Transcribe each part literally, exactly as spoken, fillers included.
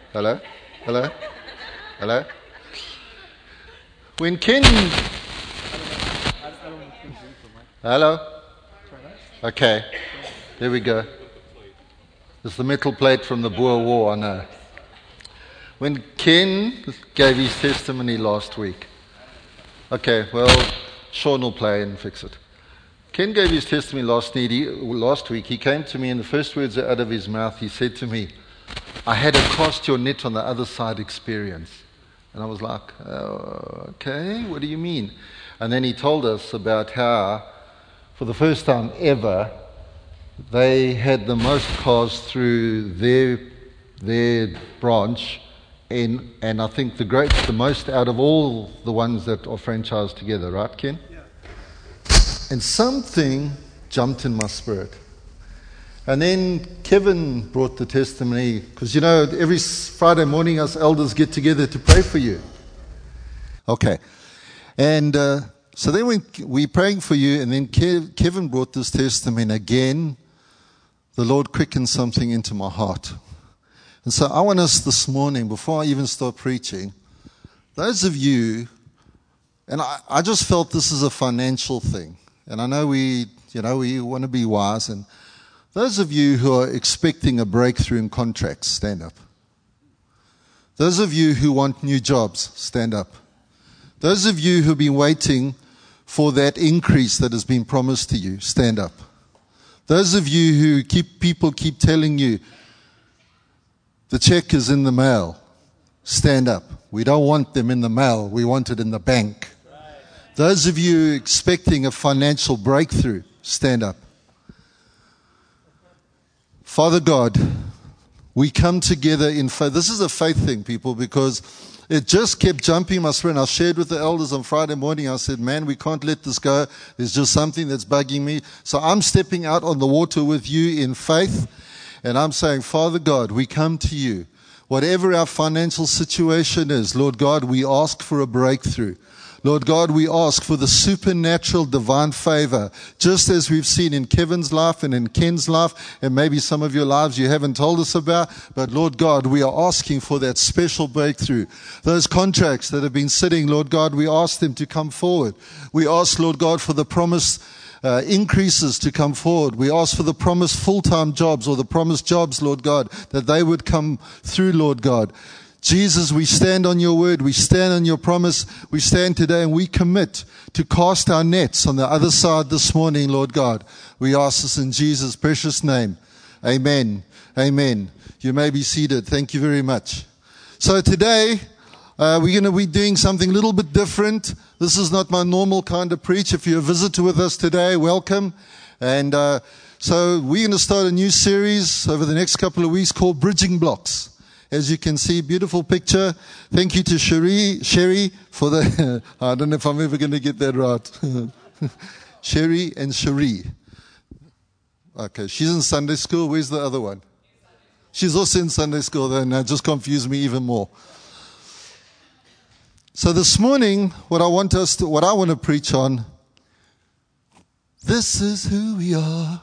Hello? Hello? Hello? When Ken... Hello? Okay, there we go. It's the metal plate from the Boer War, I know. When Ken gave his testimony last week, okay, well, Sean will play and fix it. Ken gave his testimony last, need, he, last week. He came to me, and the first words out of his mouth, he said to me, I had a cast your net on the other side experience. And I was like, oh, okay, what do you mean? And then he told us about how, for the first time ever, they had the most cars through their their branch, in, and I think the great, the most out of all the ones that are franchised together, right, Ken? Yeah. And something jumped in my spirit. And then Kevin brought the testimony, because you know, every Friday morning us elders get together to pray for you. Okay. And uh, so then we, we're praying for you, and then Kev, Kevin brought this testimony again. The Lord quickened something into my heart. And so I want us this morning, before I even start preaching, those of you, and I, I just felt this is a financial thing. And I know we, you know, we want to be wise. And those of you who are expecting a breakthrough in contracts, stand up. Those of you who want new jobs, stand up. Those of you who have been waiting for that increase that has been promised to you, stand up. Those of you who keep people keep telling you the check is in the mail, stand up. We don't want them in the mail. We want it in the bank. Right. Those of you expecting a financial breakthrough, stand up. Father God, we come together in faith. This is a faith thing, people, because it just kept jumping my spirit. I shared with the elders on Friday morning. I said, man, we can't let this go. There's just something that's bugging me. So I'm stepping out on the water with you in faith. And I'm saying, Father God, we come to you. Whatever our financial situation is, Lord God, we ask for a breakthrough. Lord God, we ask for the supernatural divine favor, just as we've seen in Kevin's life and in Ken's life, and maybe some of your lives you haven't told us about. But Lord God, we are asking for that special breakthrough. Those contracts that have been sitting, Lord God, we ask them to come forward. We ask, Lord God, for the promised Uh, increases to come forward. We ask for the promised full-time jobs or the promised jobs, Lord God, that they would come through, Lord God. Jesus, we stand on your word. We stand on your promise. We stand today and we commit to cast our nets on the other side this morning, Lord God. We ask this in Jesus' precious name. Amen. Amen. You may be seated. Thank you very much. So today, Uh, we're going to be doing something a little bit different. This is not my normal kind of preach. If you're a visitor with us today, welcome. And uh, so we're going to start a new series over the next couple of weeks called Bridging Blocks. As you can see, beautiful picture. Thank you to Sherry, Sherry for the, I don't know if I'm ever going to get that right. Sherry and Cherie. Okay, she's in Sunday school. Where's the other one? She's also in Sunday school, then that just confused me even more. So this morning, what I want us to, what I want to preach on, this is who we are.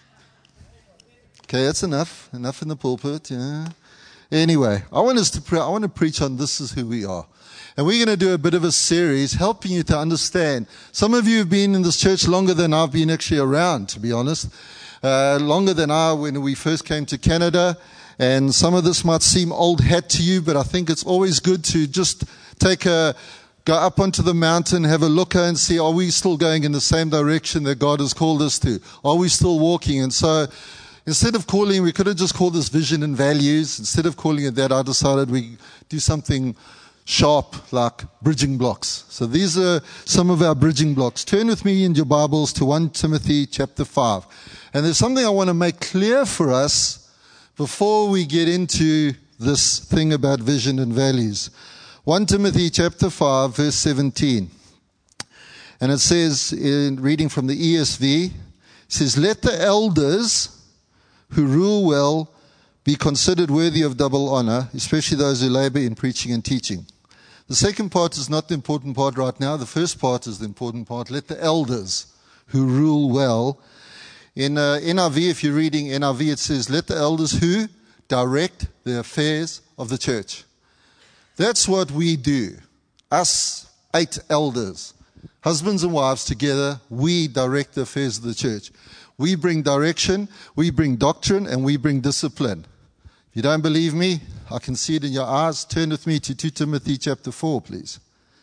Okay, that's enough. Enough in the pulpit, yeah. Anyway, I want us to pre- I want to preach on this is who we are. And we're going to do a bit of a series helping you to understand. Some of you have been in this church longer than I've been actually around, to be honest. Uh, longer than I when we first came to Canada. And some of this might seem old hat to you, but I think it's always good to just take a, go up onto the mountain, have a look and see, are we still going in the same direction that God has called us to? Are we still walking? And so instead of calling, we could have just called this vision and values. Instead of calling it that, I decided we do something sharp like bridging blocks. So these are some of our bridging blocks. Turn with me in your Bibles to First Timothy chapter five. And there's something I want to make clear for us before we get into this thing about vision and values. First Timothy chapter five, verse seventeen. And it says, in reading from the E S V, it says, let the elders who rule well be considered worthy of double honor, especially those who labor in preaching and teaching. The second part is not the important part right now. The first part is the important part. Let the elders who rule well. In uh, N I V, if you're reading N I V, it says, let the elders who direct the affairs of the church. That's what we do. Us eight elders, husbands and wives together, we direct the affairs of the church. We bring direction, we bring doctrine, and we bring discipline. If you don't believe me, I can see it in your eyes. Turn with me to Second Timothy chapter four, please.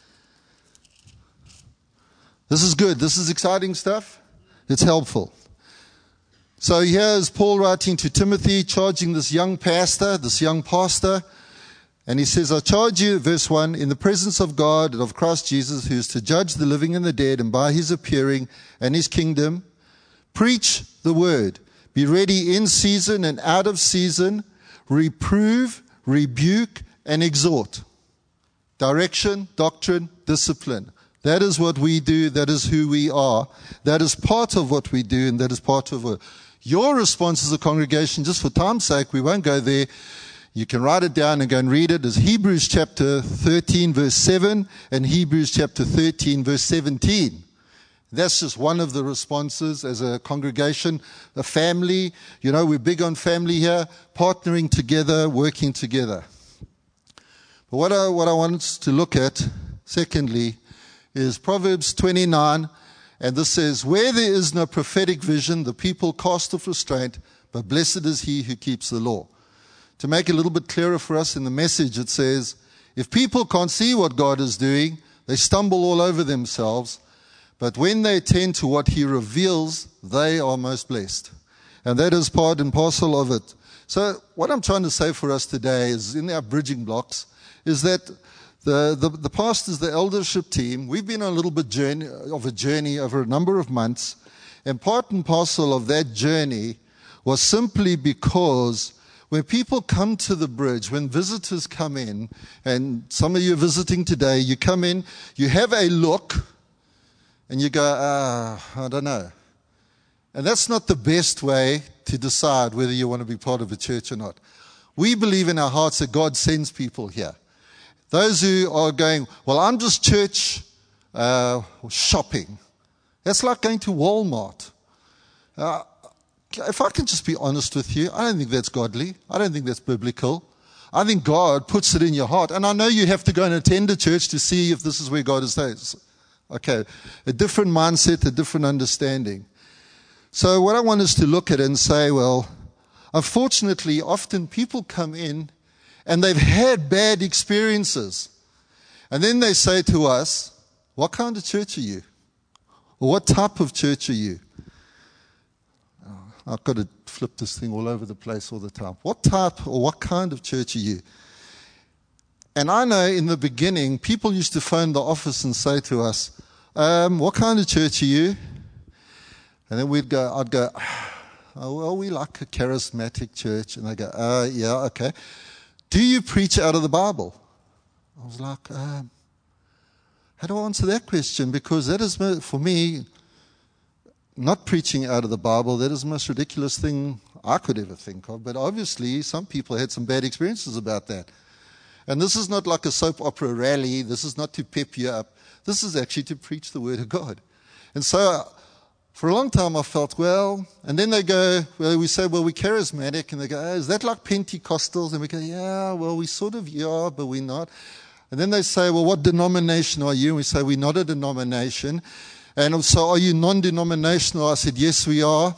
This is good. This is exciting stuff. It's helpful. So here's Paul writing to Timothy, charging this young pastor, this young pastor. And he says, I charge you, verse one, in the presence of God and of Christ Jesus, who is to judge the living and the dead, and by his appearing and his kingdom, preach the word. Be ready in season and out of season. Reprove, rebuke, and exhort. Direction, doctrine, discipline. That is what we do. That is who we are. That is part of what we do, and that is part of what your response as a congregation. Just for time's sake, we won't go there. You can write it down and go and read it. It's Hebrews chapter thirteen, verse seven, and Hebrews chapter thirteen, verse seventeen. That's just one of the responses as a congregation, a family. You know, we're big on family here, partnering together, working together. But what I, what I want us to look at, secondly, is Proverbs twenty-nine, and this says, where there is no prophetic vision, the people cast off restraint, but blessed is he who keeps the law. To make it a little bit clearer for us in the message, it says, if people can't see what God is doing, they stumble all over themselves. But when they attend to what he reveals, they are most blessed. And that is part and parcel of it. So what I'm trying to say for us today is, in our bridging blocks, is that the, the, the pastors, the eldership team, we've been on a little bit journey, of a journey over a number of months. And part and parcel of that journey was simply because when people come to the bridge, when visitors come in, and some of you are visiting today, you come in, you have a look, and you go, ah, I don't know. And that's not the best way to decide whether you want to be part of a church or not. We believe in our hearts that God sends people here. Those who are going, well, I'm just church uh, shopping. That's like going to Walmart. Uh, if I can just be honest with you, I don't think that's godly. I don't think that's biblical. I think God puts it in your heart. And I know you have to go and attend a church to see if this is where God is saying. Okay, a different mindset, a different understanding. So what I want is to look at it and say, well, unfortunately, often people come in and they've had bad experiences. And then they say to us, what kind of church are you? Or what type of church are you? I've got to flip this thing all over the place all the time. What type or what kind of church are you? And I know in the beginning, people used to phone the office and say to us, um, what kind of church are you? And then we'd go, I'd go, oh, well, we like a charismatic church. And they go, uh, yeah, okay. Do you preach out of the Bible? I was like, um, how do I answer that question? Because that is, for me, not preaching out of the Bible, that is the most ridiculous thing I could ever think of. But obviously, some people had some bad experiences about that. And this is not like a soap opera rally. This is not to pep you up. This is actually to preach the Word of God. And so for a long time I felt, well, and then they go, well, we say, well, we're charismatic. And they go, oh, is that like Pentecostals? And we go, yeah, well, we sort of are, but we're not. And then they say, well, what denomination are you? And we say, we're not a denomination. And so, are you non-denominational? I said, yes, we are.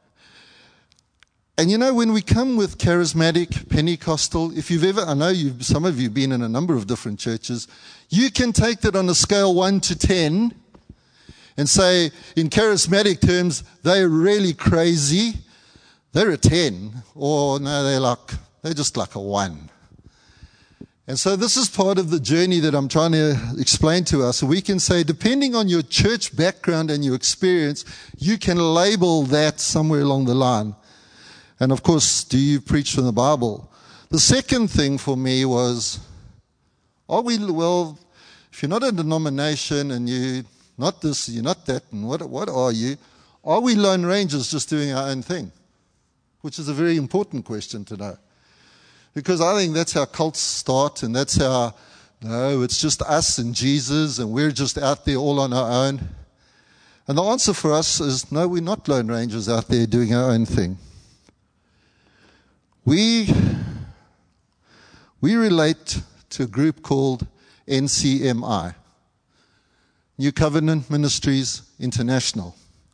And you know, when we come with charismatic, Pentecostal, if you've ever, I know you've, some of you have been in a number of different churches, you can take that on a scale one to ten and say, in charismatic terms, they're really crazy. They're a ten. Or no, they're like, they're just like a one. And so this is part of the journey that I'm trying to explain to us. So we can say, depending on your church background and your experience, you can label that somewhere along the line. And of course, do you preach from the Bible? The second thing for me was, are we, well, if you're not a denomination and you're not this, you're not that, and what, what are you? Are we lone rangers just doing our own thing? Which is a very important question to know. Because I think that's how cults start, and that's how, no, it's just us and Jesus, and we're just out there all on our own. And the answer for us is, no, we're not lone rangers out there doing our own thing. We We relate to a group called N C M I, New Covenant Ministries International.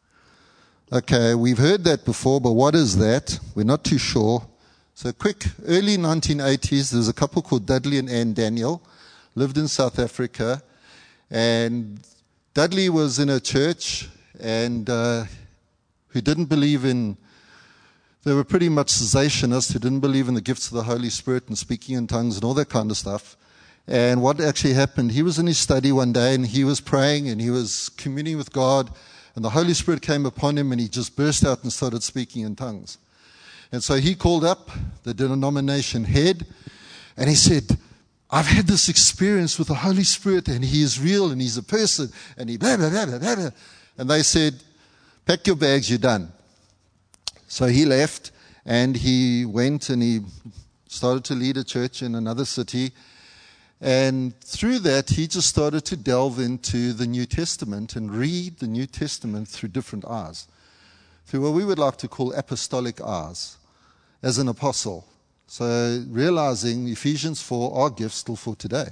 Okay, we've heard that before, but what is that? We're not too sure. So quick, early nineteen eighties, there's a couple called Dudley and Ann Daniel, lived in South Africa, and Dudley was in a church and uh, who didn't believe in, they were pretty much cessationists who didn't believe in the gifts of the Holy Spirit and speaking in tongues and all that kind of stuff. And what actually happened, he was in his study one day and he was praying and he was communing with God, and the Holy Spirit came upon him and he just burst out and started speaking in tongues. And so he called up the denomination head and he said, I've had this experience with the Holy Spirit and he is real and he's a person and he blah, blah, blah, blah, blah. And they said, pack your bags, you're done. So he left and he went and he started to lead a church in another city. And through that, he just started to delve into the New Testament and read the New Testament through different eyes, through what we would like to call apostolic eyes, as an apostle. So realizing Ephesians four are gifts still for today.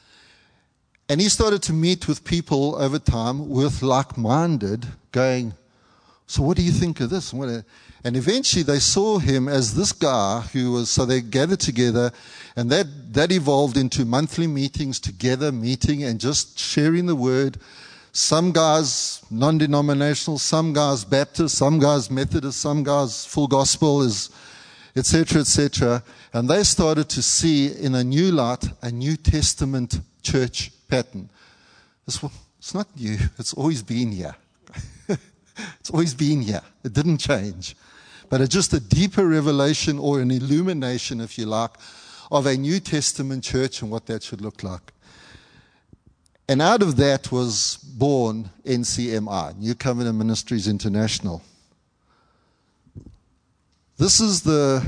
And he started to meet with people over time with like-minded, going, so what do you think of this? And eventually they saw him as this guy who was, so they gathered together, and that, that evolved into monthly meetings together, meeting and just sharing the word. Some guys non-denominational, some guys Baptist, some guys Methodist, some guys full gospel, is et cetera, et cetera. And they started to see in a new light a New Testament church pattern. It's, it's not new. It's always been here. It's always been here. It didn't change. But it's just a deeper revelation or an illumination, if you like, of a New Testament church and what that should look like. And out of that was born N C M I, New Covenant Ministries International. This is the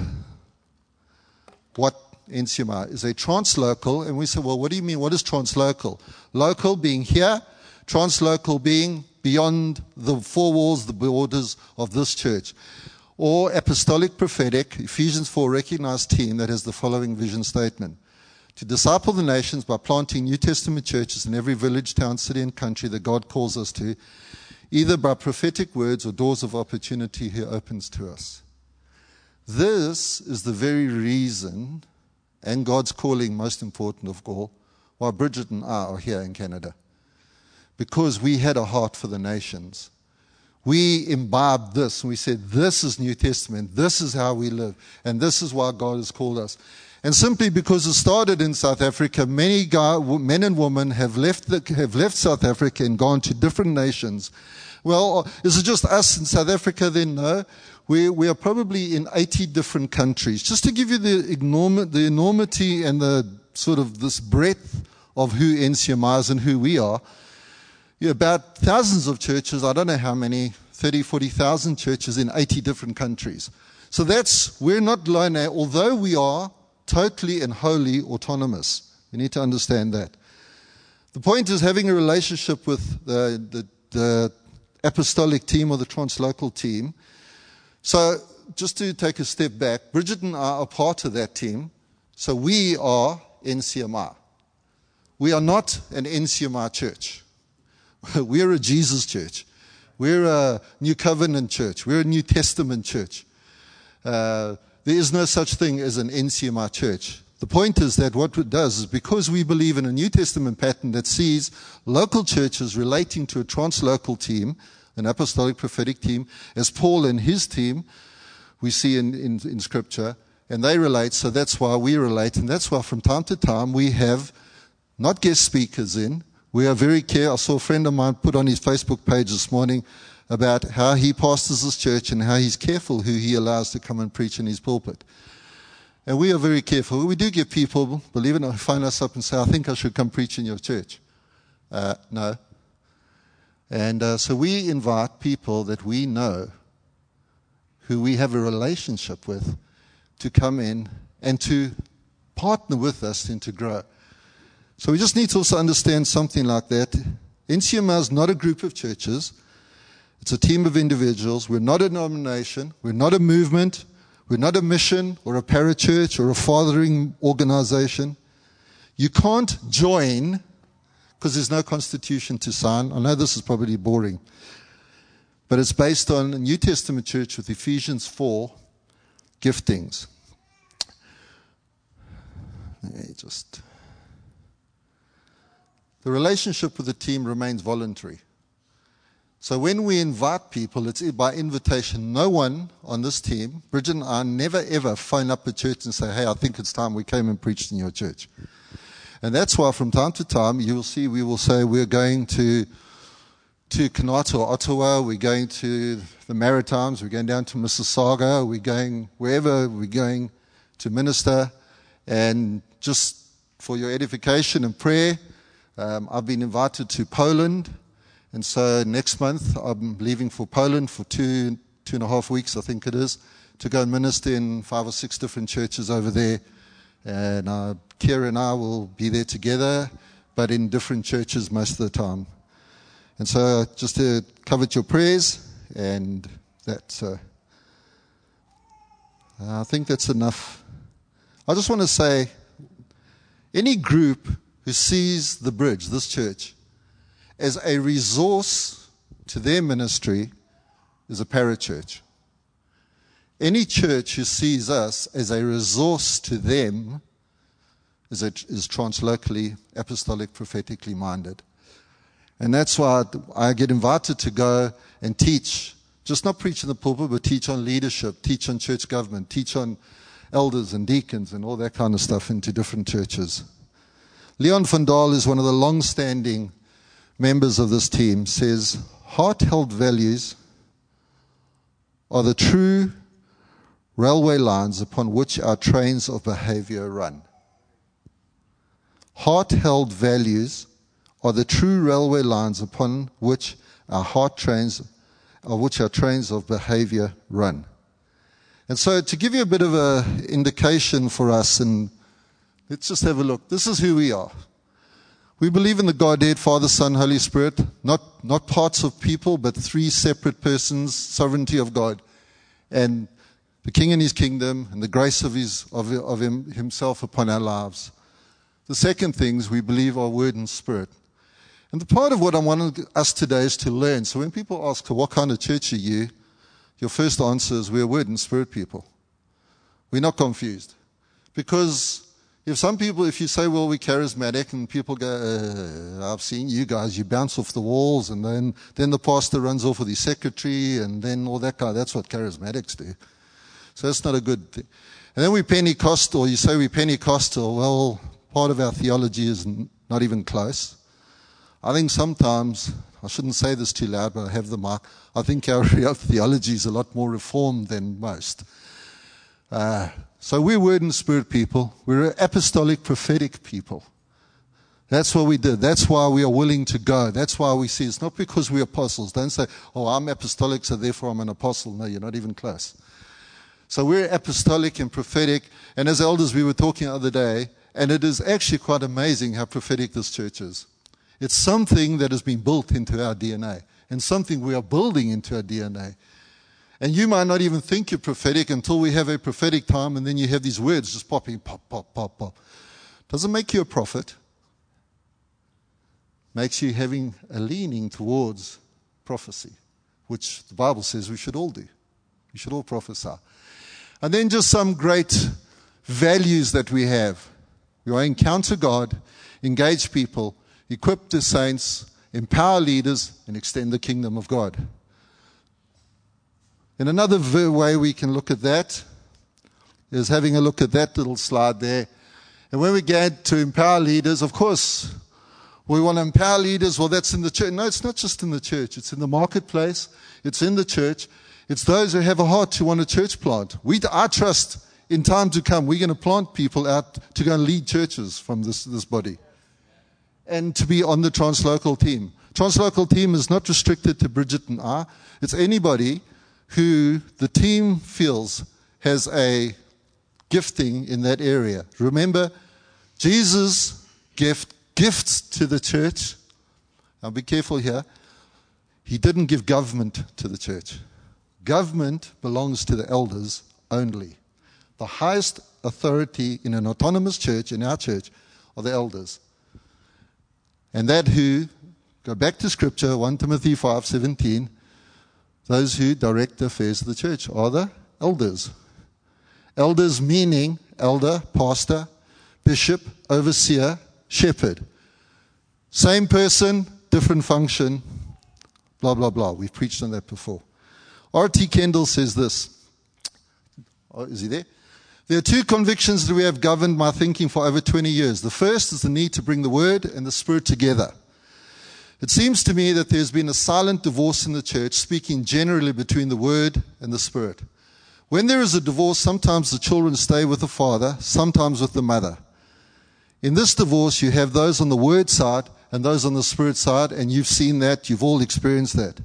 what N C M I is, a translocal. And we say, well, what do you mean? What is translocal? Local being here, translocal being beyond the four walls, the borders of this church. Or apostolic prophetic, Ephesians four recognized team that has the following vision statement: to disciple the nations by planting New Testament churches in every village, town, city, and country that God calls us to, either by prophetic words or doors of opportunity He opens to us. This is the very reason, and God's calling most important of all, why Bridget and I are here in Canada. Because we had a heart for the nations. We imbibed this, and we said, this is New Testament, this is how we live, and this is why God has called us. And simply because it started in South Africa, many guy, men and women have left, the, have left South Africa and gone to different nations. Well, is it just us in South Africa then? No. We, we are probably in eighty different countries. Just to give you the, enorm- the enormity and the sort of this breadth of who N C M I is and who we are, yeah, about thousands of churches, I don't know how many, thirty, forty thousand churches in eighty different countries. So that's, we're not lone, although we are totally and wholly autonomous. You need to understand that. The point is having a relationship with the, the, the apostolic team or the translocal team. So just to take a step back, Bridget and I are part of that team. So we are N C M I. We are not an N C M I church. We're a Jesus church. We're a New Covenant church. We're a New Testament church. Uh, there is no such thing as an N C M I church. The point is that what it does is, because we believe in a New Testament pattern that sees local churches relating to a translocal team, an apostolic prophetic team, as Paul and his team we see in, in, in Scripture, and they relate, so that's why we relate, and that's why from time to time we have not guest speakers in. We are very careful. I saw a friend of mine put on his Facebook page this morning about how he pastors his church and how he's careful who he allows to come and preach in his pulpit. And we are very careful. We do get people, believe it or not, who phone us up and say, I think I should come preach in your church. Uh, no. And uh, so we invite people that we know, who we have a relationship with, to come in and to partner with us and to grow. So we just need to also understand something like that. N C M I is not a group of churches. It's a team of individuals. We're not a denomination. We're not a movement. We're not a mission or a parachurch or a fathering organization. You can't join because there's no constitution to sign. I know this is probably boring, but it's based on a New Testament church with Ephesians four giftings. Let me just... The relationship with the team remains voluntary. So when we invite people, it's by invitation. No one on this team, Bridget and I, never ever phone up a church and say, hey, I think it's time we came and preached in your church. And that's why from time to time, you will see, we will say we're going to to Kanata or Ottawa, we're going to the Maritimes, we're going down to Mississauga, we're going wherever we're going to minister. And just for your edification and prayer, um, I've been invited to Poland. And so next month, I'm leaving for Poland for two, two and a half weeks, I think it is, to go and minister in five or six different churches over there. And uh, Kira and I will be there together, but in different churches most of the time. And so just to covet your prayers, and that's, uh, I think that's enough. I just want to say, any group who sees the Bridge, this church, as a resource to their ministry is a parachurch. Any church who sees us as a resource to them is, a, is translocally, apostolic, prophetically minded. And that's why I get invited to go and teach, just not preach in the pulpit, but teach on leadership, teach on church government, teach on elders and deacons and all that kind of stuff into different churches. Leon van Dahl is one of the long-standing members of this team, says, heart-held values are the true railway lines upon which our trains of behavior run. Heart-held values are the true railway lines upon which our heart trains, of which our trains of behavior run. And so to give you a bit of an indication for us, and let's just have a look. This is who we are. We believe in the Godhead, Father, Son, Holy Spirit, not, not parts of people, but three separate persons, sovereignty of God, and the King and his kingdom, and the grace of, his, of, of him, himself upon our lives. The second thing is we believe our word and spirit. And the part of what I want us today is to learn. So when people ask, what kind of church are you? Your first answer is we're word and spirit people. We're not confused. Because if some people, if you say, well, we're charismatic, and people go, uh, I've seen you guys, you bounce off the walls, and then, then the pastor runs off with his secretary, and then all that kind of, that's what charismatics do. So that's not a good thing. And then we Pentecostal, you say we Pentecostal, well, part of our theology is not even close. I think sometimes, I shouldn't say this too loud, but I have the mic, I think our theology is a lot more reformed than most. Uh, so we're word and spirit people. We're apostolic, prophetic people. That's what we did. That's why we are willing to go. That's why we see. It's not because we're apostles. Don't say, oh, I'm apostolic, so therefore I'm an apostle. No, you're not even close. So we're apostolic and prophetic. And as elders, we were talking the other day, and it is actually quite amazing how prophetic this church is. It's something that has been built into our D N A, and something we are building into our D N A. And you might not even think you're prophetic until we have a prophetic time, and then you have these words just popping, pop, pop, pop, pop. Doesn't make you a prophet. Makes you having a leaning towards prophecy, which the Bible says we should all do. We should all prophesy. And then just some great values that we have. We want to encounter God, engage people, equip the saints, empower leaders, and extend the kingdom of God. In another way we can look at that is having a look at that little slide there. And when we get to empower leaders, of course, we want to empower leaders. Well, that's in the church. No, it's not just in the church. It's in the marketplace. It's in the church. It's those who have a heart to want a church plant. We, I trust in time to come, we're going to plant people out to go and lead churches from this, this body. And to be on the translocal team. Translocal team is not restricted to Bridget and I. It's anybody who the team feels has a gifting in that area. Remember, Jesus gift gifts to the church. Now be careful here. He didn't give government to the church. Government belongs to the elders only. The highest authority in an autonomous church, in our church, are the elders. And that who, go back to Scripture, First Timothy five seventeen, those who direct the affairs of the church are the elders. Elders meaning elder, pastor, bishop, overseer, shepherd. Same person, different function, blah, blah, blah. We've preached on that before. R T Kendall says this. Oh, is he there? There are two convictions that we have governed my thinking for over twenty years. The first is the need to bring the Word and the Spirit together. It seems to me that there's been a silent divorce in the church, speaking generally between the Word and the Spirit. When there is a divorce, sometimes the children stay with the father, sometimes with the mother. In this divorce, you have those on the Word side and those on the Spirit side, and you've seen that, you've all experienced that.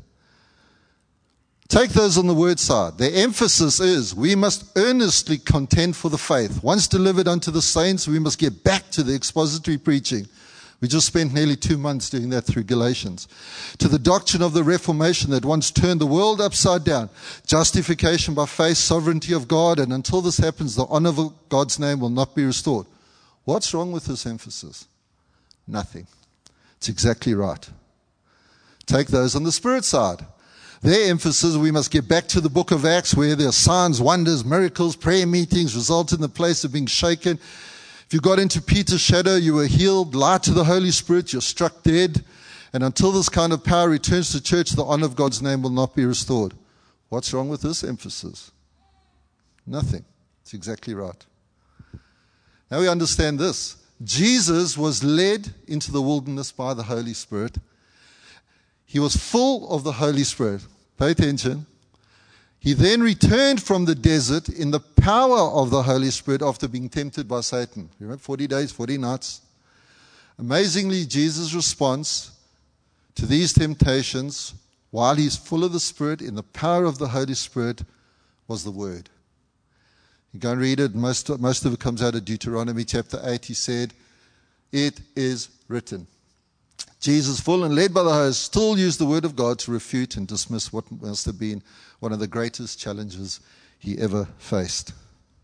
Take those on the Word side. Their emphasis is, we must earnestly contend for the faith. Once delivered unto the saints, we must get back to the expository preaching. We just spent nearly two months doing that through Galatians. To the doctrine of the Reformation that once turned the world upside down. Justification by faith, sovereignty of God, and until this happens, the honor of God's name will not be restored. What's wrong with this emphasis? Nothing. It's exactly right. Take those on the Spirit side. Their emphasis, we must get back to the book of Acts where there are signs, wonders, miracles, prayer meetings result in the place of being shaken. If you got into Peter's shadow, you were healed. Light to the Holy Spirit, you're struck dead. And until this kind of power returns to the church, the honor of God's name will not be restored. What's wrong with this emphasis? Nothing. It's exactly right. Now we understand this. Jesus was led into the wilderness by the Holy Spirit. He was full of the Holy Spirit. Pay attention. He then returned from the desert in the power of the Holy Spirit after being tempted by Satan. You remember, forty days, forty nights. Amazingly, Jesus' response to these temptations, while he's full of the Spirit, in the power of the Holy Spirit, was the Word. You go and read it. Most, most of it comes out of Deuteronomy chapter eight. He said, it is written. Jesus, full and led by the Holy, still used the Word of God to refute and dismiss what must have been one of the greatest challenges he ever faced.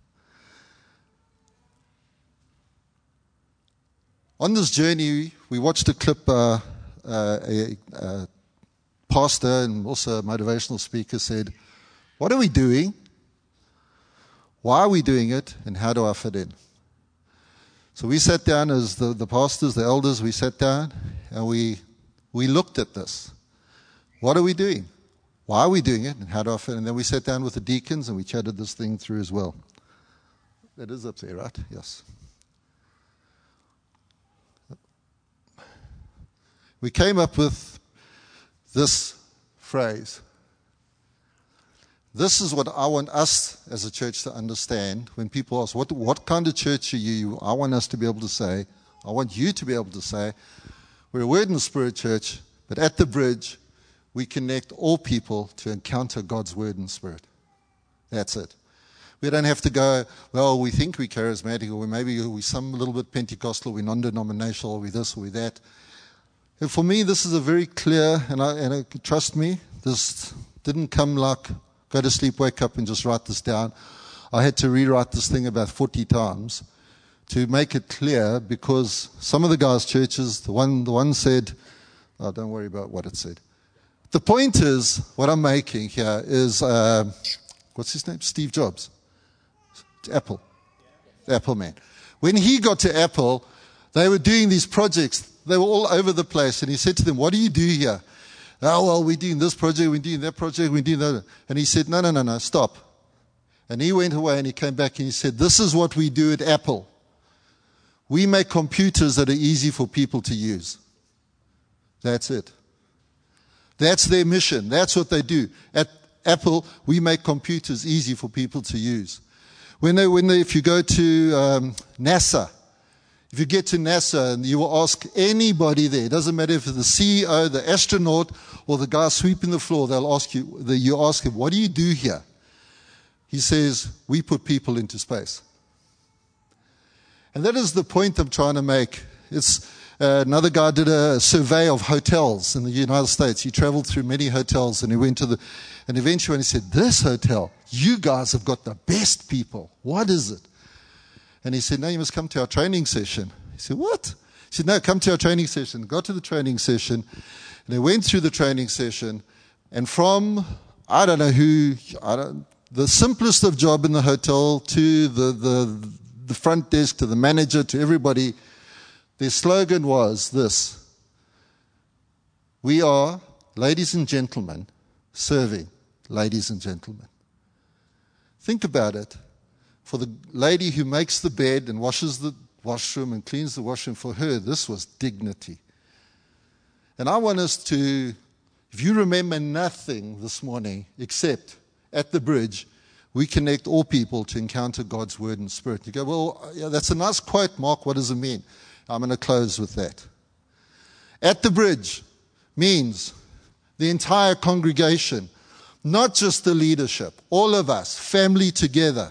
On this journey, we watched a clip, uh, uh, a, a pastor and also a motivational speaker said, what are we doing? Why are we doing it? And how do I fit in? So we sat down as the, the pastors, the elders, we sat down and we we looked at this. What are we doing? Why are we doing it? And how do I fit in? And then we sat down with the deacons and we chatted this thing through as well. That is up there, right? Yes. We came up with this phrase. This is what I want us as a church to understand when people ask, what, what kind of church are you? I want us to be able to say, I want you to be able to say, we're a Word and Spirit church, but at the bridge, we connect all people to encounter God's Word and Spirit. That's it. We don't have to go, well, we think we're charismatic, or maybe we're some little bit Pentecostal, we're non-denominational, or we're this, or we're that. And for me, this is a very clear, and, I, and I, trust me, this didn't come like, go to sleep, wake up, and just write this down. I had to rewrite this thing about forty times to make it clear, because some of the guys' churches, the one, the one said, oh, don't worry about what it said. The point is, what I'm making here is, uh, what's his name? Steve Jobs. Apple. The Apple man. When he got to Apple, they were doing these projects. They were all over the place. And he said to them, what do you do here? Oh, well, we're doing this project, we're doing that project, we're doing that. And he said, no, no, no, no, stop. And he went away and he came back and he said, this is what we do at Apple. We make computers that are easy for people to use. That's it. That's their mission. That's what they do. At Apple, we make computers easy for people to use. When they, when they, if you go to um, NASA, if you get to NASA and you will ask anybody there, it doesn't matter if it's the C E O, the astronaut, or the guy sweeping the floor, they'll ask you, you ask him, what do you do here? He says, we put people into space. And that is the point I'm trying to make. It's, Uh, another guy did a survey of hotels in the United States. He traveled through many hotels, and he went to the, and eventually when he said, this hotel, you guys have got the best people. What is it? And he said, no, you must come to our training session. He said, what? He said, no, come to our training session. Got to the training session, and they went through the training session, and from, I don't know who, I don't, the simplest of job in the hotel to the, the, the front desk, to the manager, to everybody, their slogan was this: we are, ladies and gentlemen, serving ladies and gentlemen. Think about it. For the lady who makes the bed and washes the washroom and cleans the washroom, for her, this was dignity. And I want us to, if you remember nothing this morning except at the bridge, we connect all people to encounter God's word and spirit. You go, well, yeah, that's a nice quote, Mark. What does it mean? I'm going to close with that. At the bridge means the entire congregation, not just the leadership, all of us, family together.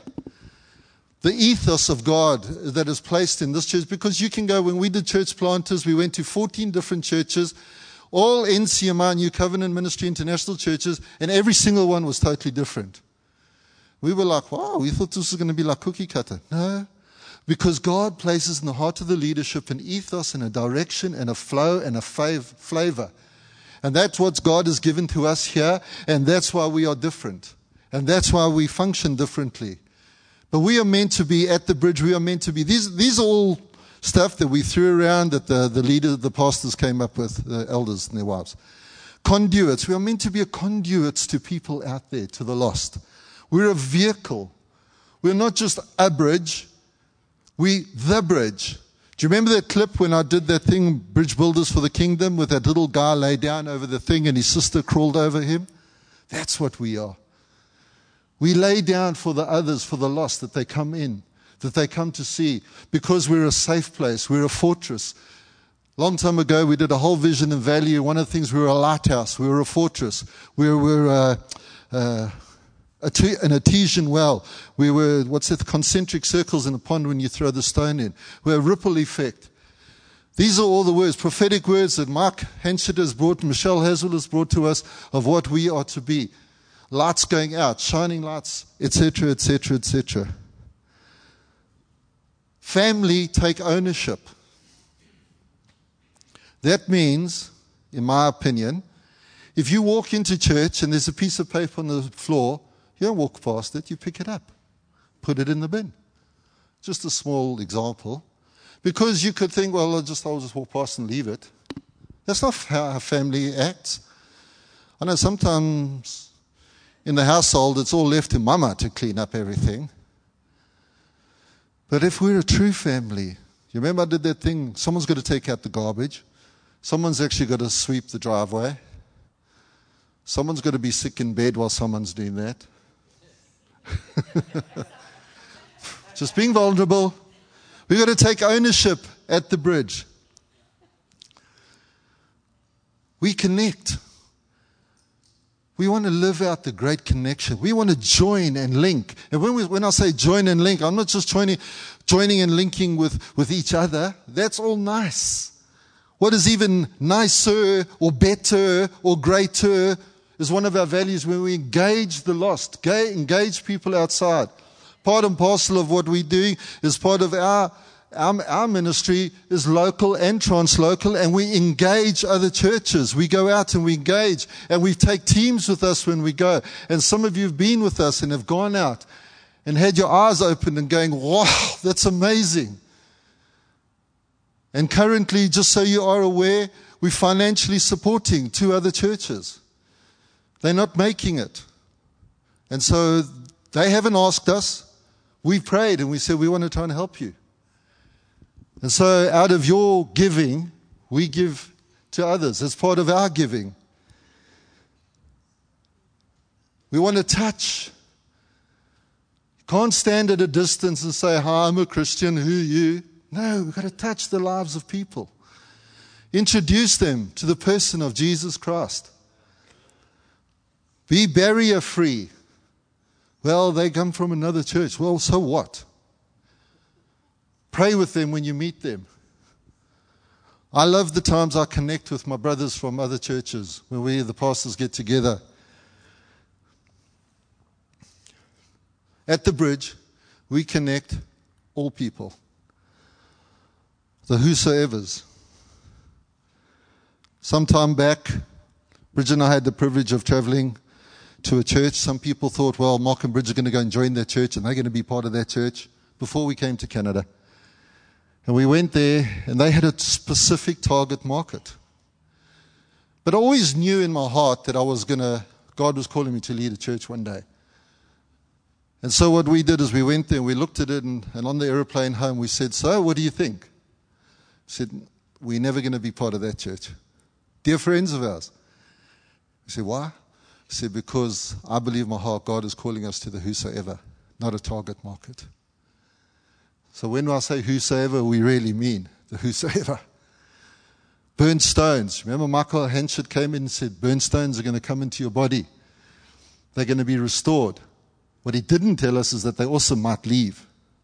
The ethos of God that is placed in this church, because you can go, when we did church planters, we went to fourteen different churches, all N C M I, New Covenant Ministry International churches, and every single one was totally different. We were like, wow, we thought this was going to be like cookie cutter. No. Because God places in the heart of the leadership an ethos and a direction and a flow and a fav- flavor. And that's what God has given to us here, and that's why we are different. And that's why we function differently. But we are meant to be at the bridge. We are meant to be. These, these are all stuff that we threw around that the, the leaders, the pastors came up with, the elders and their wives. Conduits. We are meant to be a conduits to people out there, to the lost. We're a vehicle. We're not just a bridge. We, the bridge. Do you remember that clip when I did that thing, Bridge Builders for the Kingdom, with that little guy lay down over the thing and his sister crawled over him? That's what we are. We lay down for the others, for the lost, that they come in, that they come to see, because we're a safe place. We're a fortress. Long time ago, we did a whole vision and value. One of the things, we were a lighthouse. We were a fortress. We were uh, uh, an artesian well. We were, what's it, concentric circles in a pond when you throw the stone in. We're a ripple effect. These are all the words, prophetic words that Mark Henschett has brought, Michelle Haswell has brought to us of what we are to be. Lights going out, shining lights, et cetera, et cetera, et cetera. Family, take ownership. That means, in my opinion, if you walk into church and there's a piece of paper on the floor, you don't walk past it, you pick it up. Put it in the bin. Just a small example. Because you could think, well, I'll just, I'll just walk past and leave it. That's not how a family acts. I know sometimes in the household it's all left to mama to clean up everything. But if we're a true family, you remember I did that thing, someone's got to take out the garbage. Someone's actually got to sweep the driveway. Someone's got to be sick in bed while someone's doing that. Just being vulnerable. We've got to take ownership at the bridge. We connect. We want to live out the great connection. We want to join and link. And when, we, when I say join and link, I'm not just joining, joining and linking with, with each other. That's all nice. What is even nicer or better or greater is one of our values when we engage the lost, engage people outside. Part and parcel of what we're doing is part of our, our, our ministry is local and translocal, and we engage other churches. We go out and we engage, and we take teams with us when we go. And some of you have been with us and have gone out and had your eyes opened and going, wow, that's amazing. And currently, just so you are aware, we're financially supporting two other churches. They're not making it. And so they haven't asked us. We prayed and we said, we want to try and help you. And so out of your giving, we give to others as part of our giving. We want to touch. You can't stand at a distance and say, hi, I'm a Christian, who are you? No, we've got to touch the lives of people. Introduce them to the person of Jesus Christ. Be barrier-free. Well, they come from another church. Well, so what? Pray with them when you meet them. I love the times I connect with my brothers from other churches when we, the pastors, get together. At the bridge, we connect all people, the whosoevers. Some time back, Bridget and I had the privilege of traveling to a church. Some people thought, well, Mark and Bridget are going to go and join that church, and they're going to be part of that church, before we came to Canada. And we went there, and they had a specific target market. But I always knew in my heart that I was going to, God was calling me to lead a church one day. And so what we did is we went there, and we looked at it, and, and on the aeroplane home, we said, so what do you think? I said, we're never going to be part of that church. Dear friends of ours. I said, why? I said, because I believe in my heart God is calling us to the whosoever, not a target market. So when I say whosoever, we really mean the whosoever. Burnt stones. Remember Michael Henschett came in and said, burnt stones are going to come into your body. They're going to be restored. What he didn't tell us is that they also might leave.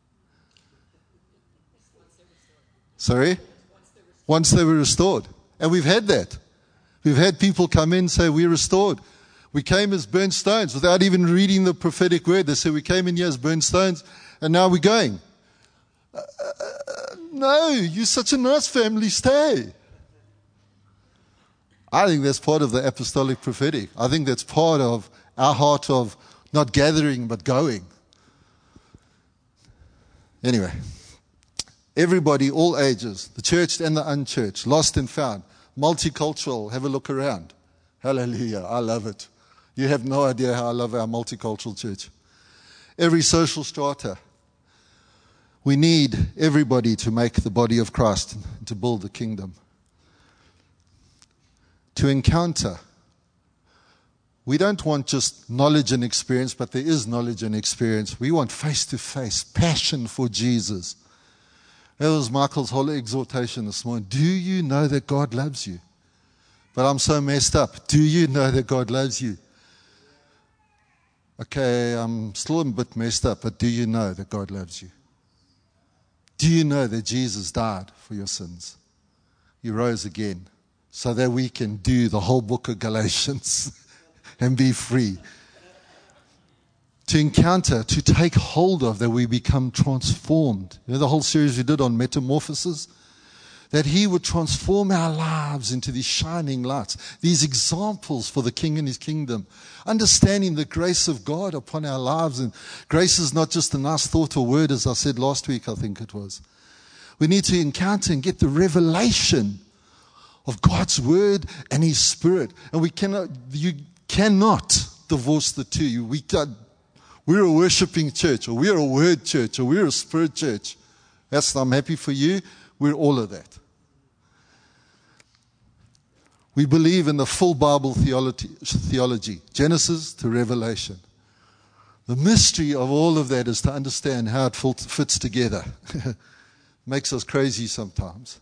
Sorry? Once they were restored. And we've had that. We've had people come in and say, we're restored. We came as burnt stones without even reading the prophetic word. They said, we came in here as burnt stones, and now we're going. Uh, uh, no, you're such a nice family, stay. I think that's part of the apostolic prophetic. I think that's part of our heart of not gathering but going. Anyway, everybody, all ages, the churched and the unchurched, lost and found, multicultural, have a look around. Hallelujah, I love it. You have no idea how I love our multicultural church. Every social strata. We need everybody to make the body of Christ, to build the kingdom. To encounter. We don't want just knowledge and experience, but there is knowledge and experience. We want face-to-face passion for Jesus. That was Michael's whole exhortation this morning. Do you know that God loves you? But I'm so messed up. Do you know that God loves you? Okay, I'm still a bit messed up, but do you know that God loves you? Do you know that Jesus died for your sins? He rose again so that we can do the whole book of Galatians and be free. To encounter, to take hold of, that we become transformed. You know the whole series we did on metamorphosis? That He would transform our lives into these shining lights, these examples for the King and His kingdom. Understanding the grace of God upon our lives. And grace is not just a nice thought or word, as I said last week, I think it was. We need to encounter and get the revelation of God's word and His Spirit. And we cannot, you cannot divorce the two. We can't, we're a worshiping church, or we're a word church, or we're a spirit church. That's, I'm happy for you. We're all of that. We believe in the full Bible theology, theology, Genesis to Revelation. The mystery of all of that is to understand how it fits together. Makes us crazy sometimes.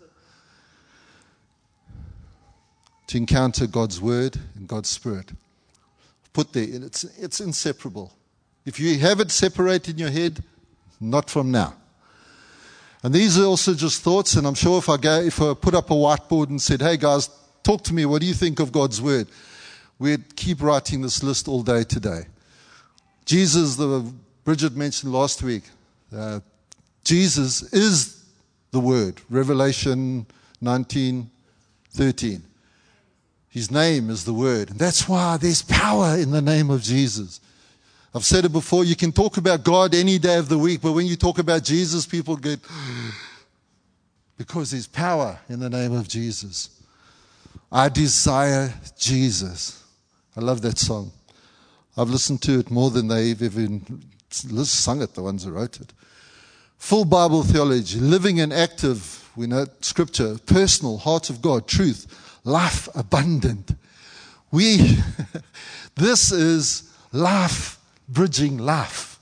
To encounter God's Word and God's Spirit. Put there, it's, it's inseparable. If you have it separated in your head, not from now. And these are also just thoughts, and I'm sure if I go, if I put up a whiteboard and said, hey guys, talk to me, what do you think of God's Word? We'd keep writing this list all day today. Jesus, the Bridget mentioned last week, uh, Jesus is the Word. Revelation nineteen thirteen. His name is the Word. And that's why there's power in the name of Jesus. I've said it before, you can talk about God any day of the week, but when you talk about Jesus, people get, because there's power in the name of Jesus. I desire Jesus. I love that song. I've listened to it more than they've even sung it, the ones who wrote it. Full Bible theology, living and active, we know scripture, personal, heart of God, truth, life abundant. We, this is life, bridging life.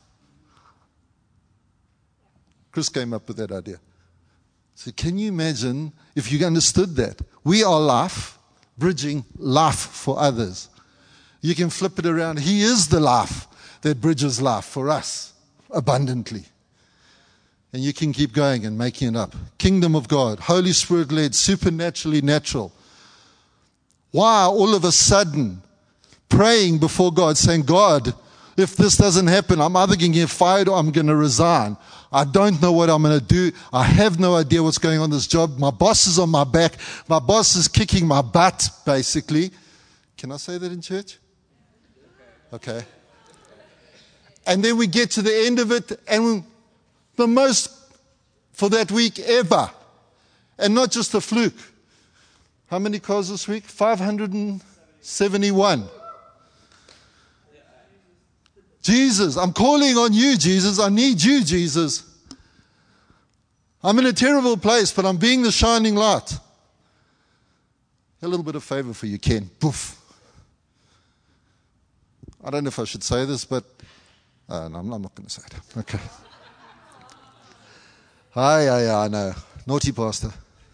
Chris came up with that idea. So can you imagine if you understood that? We are life, bridging life for others. You can flip it around. He is the life that bridges life for us abundantly. And you can keep going and making it up. Kingdom of God, Holy Spirit led, supernaturally natural. Why all of a sudden praying before God, saying, God, if this doesn't happen, I'm either going to get fired or I'm going to resign. I don't know what I'm going to do. I have no idea what's going on in this job. My boss is on my back. My boss is kicking my butt, basically. Can I say that in church? Okay. And then we get to the end of it, and the most for that week ever. And not just a fluke. How many cars this week? five hundred seventy-one. Jesus, I'm calling on you, Jesus. I need you, Jesus. I'm in a terrible place, but I'm being the shining light. A little bit of favor for you, Ken. Poof. I don't know if I should say this, but uh, no, I'm not going to say it. Okay. Hi, hi, hi, I know. Naughty pastor.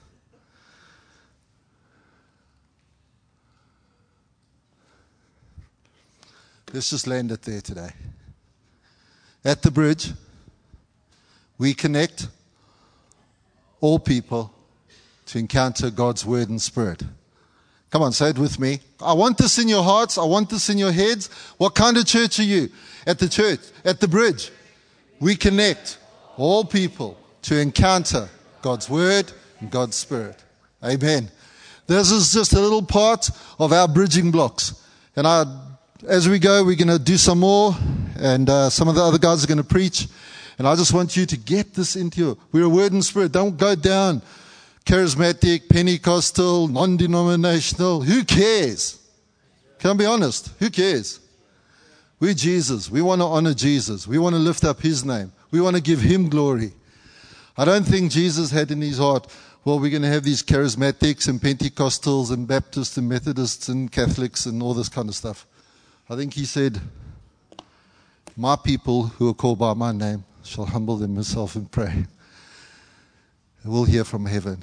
Let's just land it there today. At the bridge, we connect all people to encounter God's word and spirit. Come on, say it with me. I want this in your hearts. I want this in your heads. What kind of church are you? At the church, at the bridge, we connect all people to encounter God's word and God's spirit. Amen. This is just a little part of our bridging blocks. And I, as we go, we're going to do some more. And uh, some of the other guys are going to preach. And I just want you to get this into you. We're a word and spirit. Don't go down charismatic, Pentecostal, non-denominational. Who cares? Can I be honest? Who cares? We're Jesus. We want to honor Jesus. We want to lift up his name. We want to give him glory. I don't think Jesus had in his heart, well, we're going to have these charismatics and Pentecostals and Baptists and Methodists and Catholics and all this kind of stuff. I think he said, my people who are called by my name shall humble themselves and pray. And we'll hear from heaven.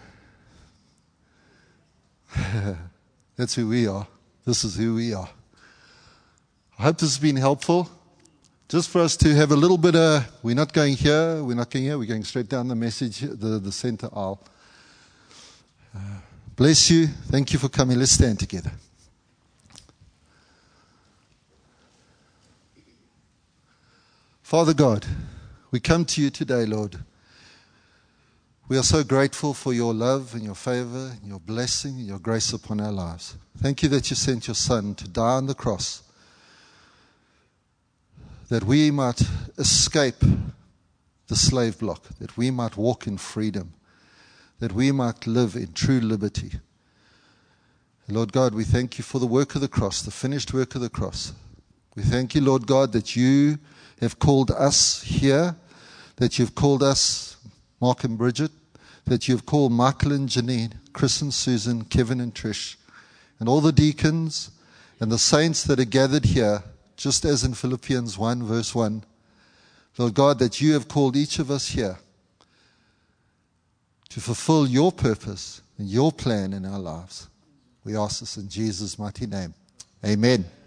That's who we are. This is who we are. I hope this has been helpful. Just for us to have a little bit of, we're not going here, we're not going here, we're going straight down the message, the, the center aisle. Uh, bless you. Thank you for coming. Let's stand together. Father God, we come to you today, Lord. We are so grateful for your love and your favor and your blessing and your grace upon our lives. Thank you that you sent your Son to die on the cross, that we might escape the slave block, that we might walk in freedom, that we might live in true liberty. Lord God, we thank you for the work of the cross, the finished work of the cross. We thank you, Lord God, that you have called us here, that you've called us, Mark and Bridget, that you've called Michael and Janine, Chris and Susan, Kevin and Trish, and all the deacons and the saints that are gathered here, just as in Philippians one, verse one. Lord God, that you have called each of us here to fulfill your purpose and your plan in our lives. We ask this in Jesus' mighty name. Amen.